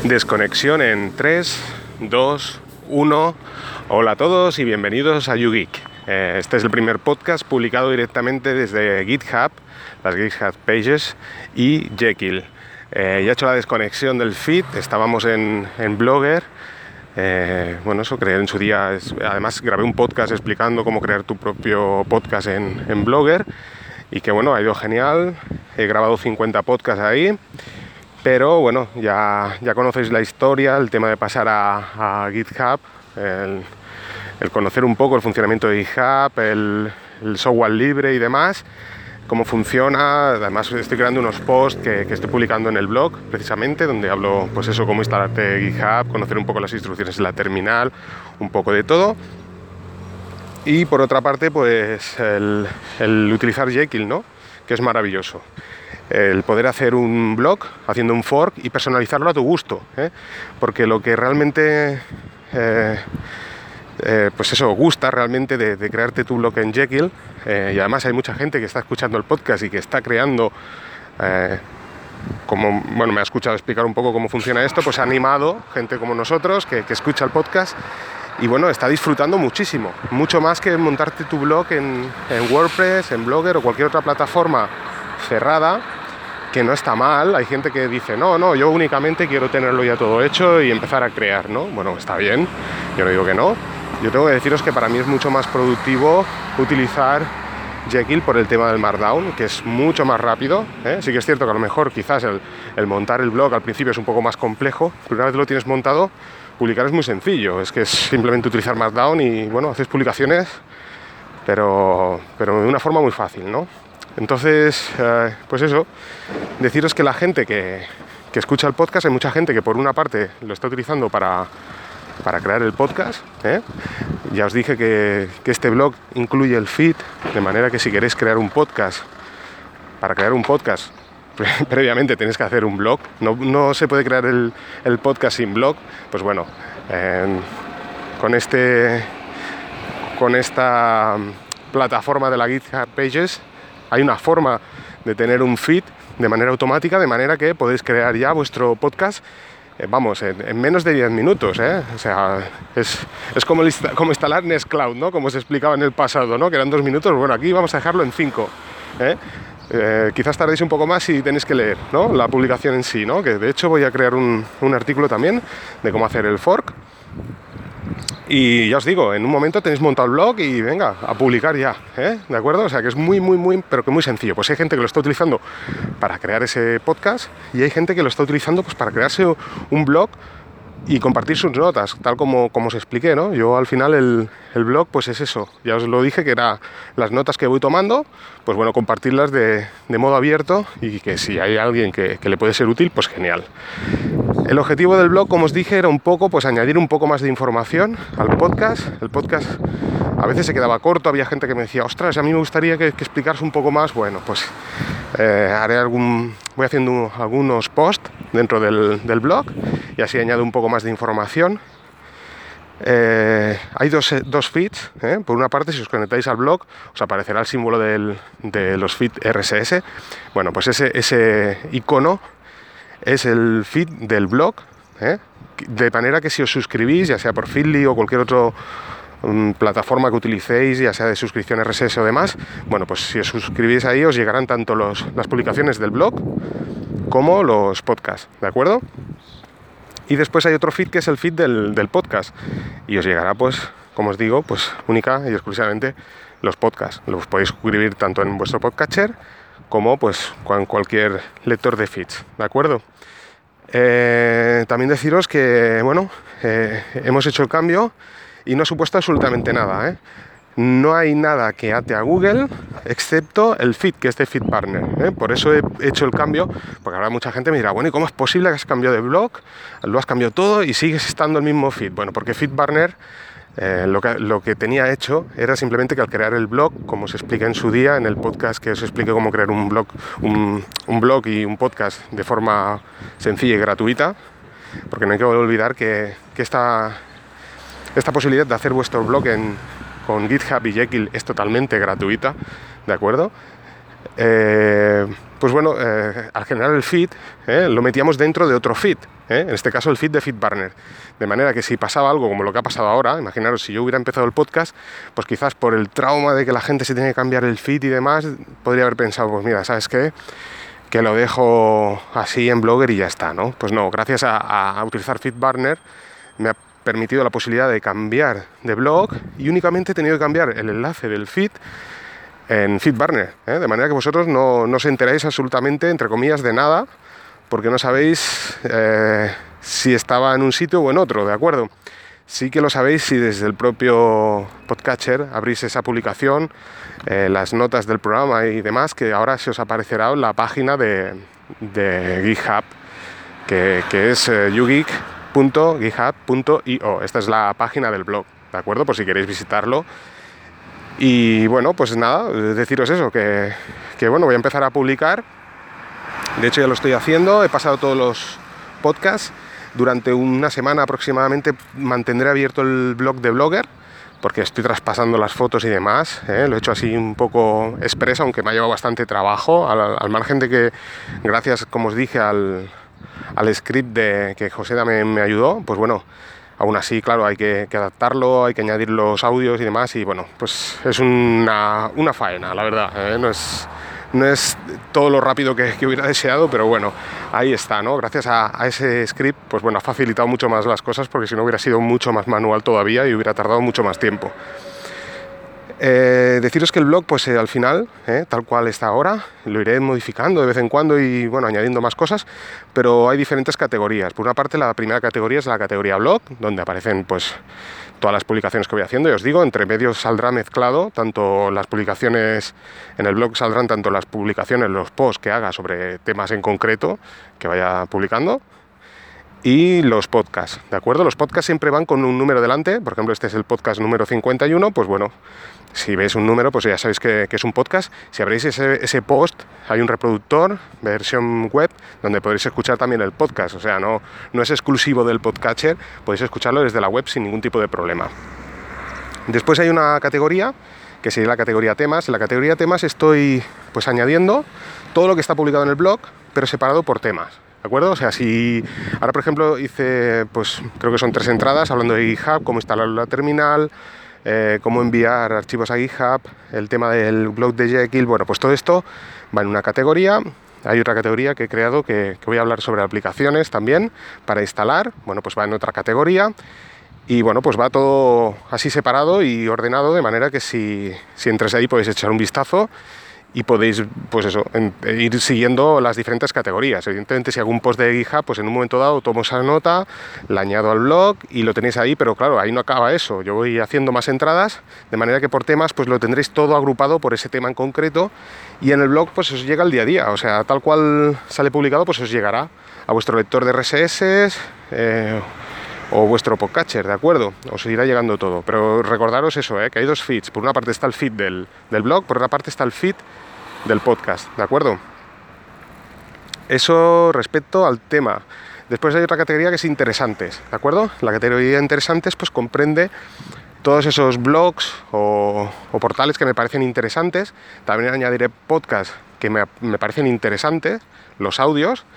Desconexión en 3, 2, 1. Hola a todos y bienvenidos a YouGeek. Este es el primer podcast publicado directamente desde GitHub, las GitHub Pages y Jekyll. Ya he hecho la desconexión del feed, estábamos en Blogger. Eso creé en su día. Además grabé un podcast explicando cómo crear tu propio podcast en Blogger y que ha ido genial. He grabado 50 podcasts ahí. Pero bueno, ya conocéis la historia, el tema de pasar a GitHub, el conocer un poco el funcionamiento de GitHub, el software libre y demás, cómo funciona. Además estoy creando unos posts que estoy publicando en el blog, precisamente, donde hablo, cómo instalarte GitHub, conocer un poco las instrucciones de la terminal, un poco de todo. Y por otra parte, el utilizar Jekyll, ¿no? Que es maravilloso. El poder hacer un blog haciendo un fork y personalizarlo a tu gusto, porque lo que realmente gusta realmente de crearte tu blog en Jekyll, y además hay mucha gente que está escuchando el podcast y que está creando me ha escuchado explicar un poco cómo funciona esto, pues ha animado gente como nosotros que escucha el podcast y está disfrutando muchísimo, mucho más que montarte tu blog en WordPress, en Blogger o cualquier otra plataforma cerrada, que no está mal. Hay gente que dice, no, yo únicamente quiero tenerlo ya todo hecho y empezar a crear, ¿no? Bueno, está bien, yo no digo que no. Yo tengo que deciros que para mí es mucho más productivo utilizar Jekyll por el tema del Markdown, que es mucho más rápido, Sí que es cierto que a lo mejor quizás el montar el blog al principio es un poco más complejo, pero una vez lo tienes montado, publicar es muy sencillo. Es que es simplemente utilizar Markdown y haces publicaciones, pero de una forma muy fácil, ¿no? Entonces, deciros que la gente que escucha el podcast, hay mucha gente que por una parte lo está utilizando para crear el podcast, Ya os dije que este blog incluye el feed, de manera que si queréis crear un podcast, para crear un podcast, previamente tenéis que hacer un blog. No se puede crear el podcast sin blog. Con esta plataforma de la GitHub Pages hay una forma de tener un feed de manera automática, de manera que podéis crear ya vuestro podcast en menos de 10 minutos, O sea, es como instalar Nextcloud, ¿no? Como os explicaba en el pasado, ¿no? Que eran 2 minutos. Aquí vamos a dejarlo en 5, quizás tardéis un poco más si tenéis que leer, ¿no? La publicación en sí, ¿no? Que de hecho voy a crear un artículo también de cómo hacer el fork. Y ya os digo, en un momento tenéis montado el blog y venga, a publicar ya, ¿de acuerdo? O sea que es muy, pero que muy sencillo. Pues hay gente que lo está utilizando para crear ese podcast y hay gente que lo está utilizando para crearse un blog y compartir sus notas, tal como os expliqué, ¿no? Yo al final el blog es eso, ya os lo dije, que era las notas que voy tomando, compartirlas de modo abierto y que si hay alguien que le puede ser útil, pues genial. El objetivo del blog, como os dije, era un poco añadir un poco más de información al podcast. El podcast a veces se quedaba corto, había gente que me decía, ostras, a mí me gustaría que explicaras un poco más. Voy haciendo algunos posts dentro del blog y así añado un poco más de información. Hay dos feeds, Por una parte, si os conectáis al blog, os aparecerá el símbolo de los feeds RSS. Ese icono es el feed del blog, de manera que si os suscribís, ya sea por Feedly o cualquier otra plataforma que utilicéis, ya sea de suscripción RSS o demás, si os suscribís ahí os llegarán tanto las publicaciones del blog como los podcasts, ¿de acuerdo? Y después hay otro feed que es el feed del podcast y os llegará, como os digo, única y exclusivamente los podcasts. Los podéis suscribir tanto en vuestro podcatcher como con cualquier lector de feeds, ¿de acuerdo? También deciros que hemos hecho el cambio y no ha supuesto absolutamente nada, No hay nada que ate a Google excepto el feed, que es de FeedBurner, Por eso he hecho el cambio, porque ahora mucha gente me dirá, ¿y cómo es posible que has cambiado de blog? Lo has cambiado todo y sigues estando el mismo feed. Porque FeedBurner lo que tenía hecho era simplemente que al crear el blog, como os expliqué en su día en el podcast, que os expliqué cómo crear un blog y un podcast de forma sencilla y gratuita, porque no hay que olvidar que esta posibilidad de hacer vuestro blog con GitHub y Jekyll es totalmente gratuita, ¿de acuerdo? pues bueno, al generar el feed, lo metíamos dentro de otro feed, en este caso el feed de FeedBurner. De manera que si pasaba algo como lo que ha pasado ahora, imaginaros si yo hubiera empezado el podcast, pues quizás por el trauma de que la gente se tiene que cambiar el feed y demás, podría haber pensado, pues mira, ¿sabes qué? Que lo dejo así en Blogger y ya está, ¿no? Pues no, gracias a utilizar FeedBurner me ha permitido la posibilidad de cambiar de blog y únicamente he tenido que cambiar el enlace del feed en FeedBurner, de manera que vosotros no os enteráis absolutamente, entre comillas, de nada, porque no sabéis si estaba en un sitio o en otro, ¿de acuerdo? Sí que lo sabéis si desde el propio podcatcher abrís esa publicación, las notas del programa y demás, que ahora se os aparecerá en la página de GitHub, que es ugeek.github.io. Esta es la página del blog, ¿de acuerdo? Por si queréis visitarlo. Y bueno, pues nada, deciros eso, que bueno, voy a empezar a publicar. De hecho ya lo estoy haciendo, he pasado todos los podcasts. Durante una semana aproximadamente mantendré abierto el blog de Blogger, porque estoy traspasando las fotos y demás, lo he hecho así un poco express, aunque me ha llevado bastante trabajo, al margen de que, gracias, como os dije, al script que José me ayudó, pues bueno, aún así, claro, hay que adaptarlo, hay que añadir los audios y demás, y bueno, pues es una faena, la verdad, no es todo lo rápido que hubiera deseado, pero bueno, ahí está, ¿no? Gracias a ese script, pues bueno, ha facilitado mucho más las cosas, porque si no hubiera sido mucho más manual todavía y hubiera tardado mucho más tiempo. Deciros que el blog, pues al final, tal cual está ahora, lo iré modificando de vez en cuando y bueno, añadiendo más cosas, pero hay diferentes categorías. Por una parte, la primera categoría es la categoría blog, donde aparecen pues todas las publicaciones que voy haciendo, y os digo, entre medio saldrá mezclado, tanto las publicaciones en el blog saldrán tanto las publicaciones, los posts que haga sobre temas en concreto que vaya publicando, y los podcasts, ¿de acuerdo? Los podcasts siempre van con un número delante, por ejemplo, este es el podcast número 51, pues bueno, si veis un número, pues ya sabéis que es un podcast. Si abrís ese post, hay un reproductor, versión web, donde podréis escuchar también el podcast, o sea, no es exclusivo del podcatcher, podéis escucharlo desde la web sin ningún tipo de problema. Después hay una categoría, que sería la categoría temas. En la categoría temas estoy pues añadiendo todo lo que está publicado en el blog, pero separado por temas. ¿De acuerdo? O sea, si ahora, por ejemplo, hice, pues creo que son 3 entradas hablando de GitHub, cómo instalar la terminal, cómo enviar archivos a GitHub, el tema del blog de Jekyll, bueno, pues todo esto va en una categoría. Hay otra categoría que he creado que voy a hablar sobre aplicaciones también para instalar, bueno, pues va en otra categoría. Y bueno, pues va todo así separado y ordenado, de manera que si entráis ahí podéis echar un vistazo y podéis, pues eso, ir siguiendo las diferentes categorías. Evidentemente, si hago un post de GitHub, pues en un momento dado tomo esa nota, la añado al blog y lo tenéis ahí, pero claro, ahí no acaba eso. Yo voy haciendo más entradas, de manera que por temas, pues lo tendréis todo agrupado por ese tema en concreto, y en el blog, pues os llega el día a día. O sea, tal cual sale publicado, pues os llegará a vuestro lector de RSS, o vuestro podcatcher, ¿de acuerdo? Os irá llegando todo. Pero recordaros eso, que hay 2 feeds. Por una parte está el feed del blog, por otra parte está el feed del podcast, ¿de acuerdo? Eso respecto al tema. Después hay otra categoría que es interesantes, ¿de acuerdo? La categoría interesantes pues comprende todos esos blogs o portales que me parecen interesantes. También añadiré podcasts que me parecen interesantes, los audios,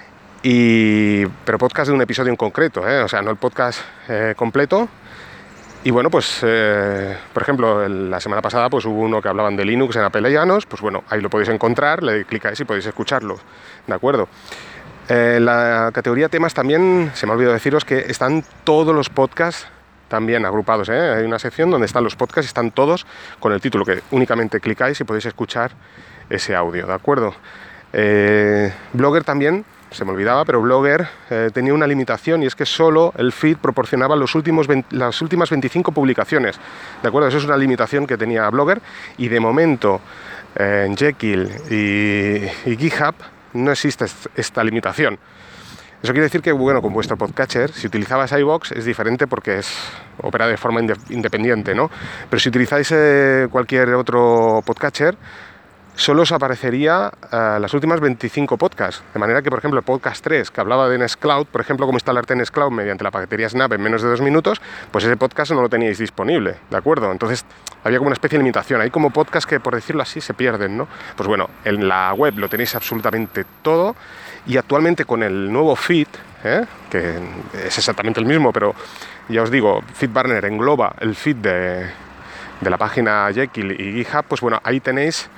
pero podcast de un episodio en concreto, o sea, no el podcast completo. Y bueno, pues por ejemplo, la semana pasada pues hubo uno que hablaban de Linux en Apelianos, pues bueno, ahí lo podéis encontrar, le clicáis y podéis escucharlo, ¿de acuerdo? La categoría temas también, se me ha olvidado deciros que están todos los podcasts también agrupados, hay una sección donde están los podcasts y están todos con el título, que únicamente clicáis y podéis escuchar ese audio, ¿de acuerdo? Blogger también, se me olvidaba, pero Blogger tenía una limitación, y es que solo el feed proporcionaba las últimas 25 publicaciones, ¿de acuerdo? Eso es una limitación que tenía Blogger, y de momento en Jekyll y GitHub no existe esta limitación. Eso quiere decir que, bueno, con vuestro podcatcher, si utilizabais iVoox es diferente porque opera de forma independiente, ¿no? Pero si utilizáis cualquier otro podcatcher, solo os aparecería las últimas 25 podcasts. De manera que, por ejemplo, el podcast 3, que hablaba de Nextcloud, por ejemplo, cómo instalarte Nextcloud mediante la paquetería Snap en menos de 2 minutos, pues ese podcast no lo teníais disponible, ¿de acuerdo? Entonces había como una especie de limitación. Hay como podcasts que, por decirlo así, se pierden, ¿no? Pues bueno, en la web lo tenéis absolutamente todo, y actualmente con el nuevo feed, que es exactamente el mismo, pero ya os digo, FeedBurner engloba el feed de la página Jekyll y GitHub, pues bueno, ahí tenéis,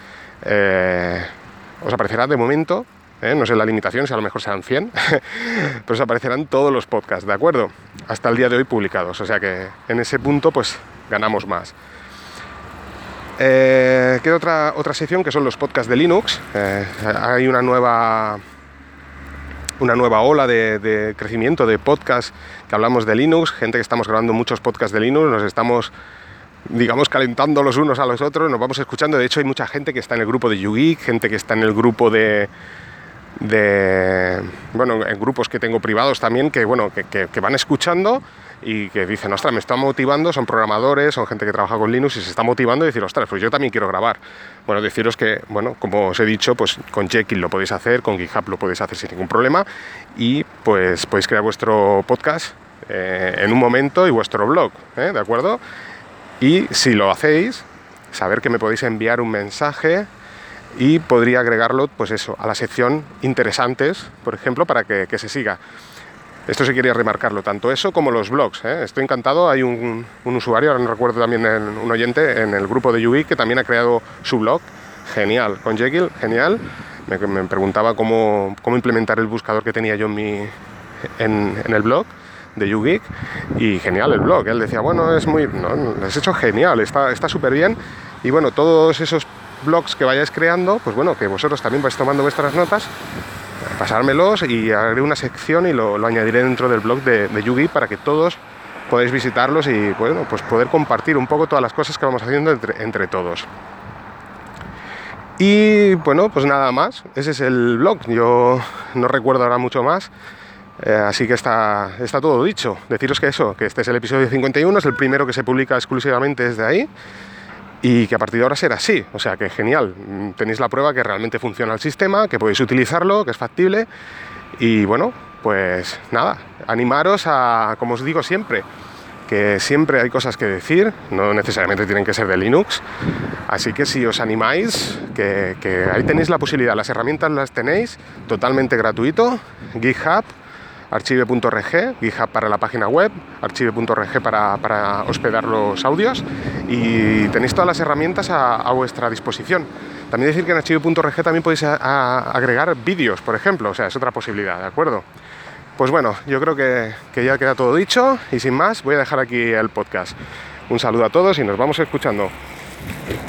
os aparecerá de momento, no sé la limitación, si a lo mejor serán 100, pero os aparecerán todos los podcasts, ¿de acuerdo? Hasta el día de hoy publicados, o sea que en ese punto pues ganamos más. Queda otra sección que son los podcasts de Linux. Hay una nueva ola de crecimiento de podcasts que hablamos de Linux, gente que estamos grabando muchos podcasts de Linux, nos estamos, digamos, calentando los unos a los otros, nos vamos escuchando. De hecho hay mucha gente que está en el grupo de YouGeek, gente que está en el grupo bueno, en grupos que tengo privados también, que van escuchando y que dicen, ostras, me está motivando, son programadores, son gente que trabaja con Linux y se está motivando y decir, ostras, pues yo también quiero grabar. Bueno, deciros que, bueno, como os he dicho, pues con Jekyll lo podéis hacer, con GitHub lo podéis hacer sin ningún problema, y pues podéis crear vuestro podcast en un momento y vuestro blog, ¿de acuerdo? Y si lo hacéis, saber que me podéis enviar un mensaje y podría agregarlo, pues eso, a la sección interesantes, por ejemplo, para que se siga. Esto sí quería remarcarlo, tanto eso como los blogs, Estoy encantado. Hay un usuario, ahora no recuerdo, también un oyente en el grupo de YouGeek que también ha creado su blog. Genial, con Jekyll, genial. Me preguntaba cómo implementar el buscador que tenía yo en el blog de YouGeek, y genial el blog. Él decía, bueno, lo has hecho genial, está súper bien. Y bueno, todos esos blogs que vayáis creando, pues bueno, que vosotros también vais tomando vuestras notas, pasármelos y haré una sección y lo añadiré dentro del blog de YouGeek para que todos podáis visitarlos y, bueno, pues poder compartir un poco todas las cosas que vamos haciendo entre todos. Y bueno, pues nada más, ese es el blog. Yo no recuerdo ahora mucho más, así que está todo dicho. Deciros que este es el episodio 51, es el primero que se publica exclusivamente desde ahí, y que a partir de ahora será así. O sea que genial, tenéis la prueba que realmente funciona el sistema, que podéis utilizarlo, que es factible. Y bueno, pues nada, animaros a, como os digo siempre, que siempre hay cosas que decir, no necesariamente tienen que ser de Linux, así que si os animáis, que ahí tenéis la posibilidad, las herramientas las tenéis totalmente gratuito. GitHub, archive.org, GitHub para la página web, archive.org para hospedar los audios, y tenéis todas las herramientas a vuestra disposición. También decir que en archive.org también podéis agregar vídeos, por ejemplo, o sea, es otra posibilidad, ¿de acuerdo? Pues bueno, yo creo que ya queda todo dicho, y sin más voy a dejar aquí el podcast. Un saludo a todos y nos vamos escuchando.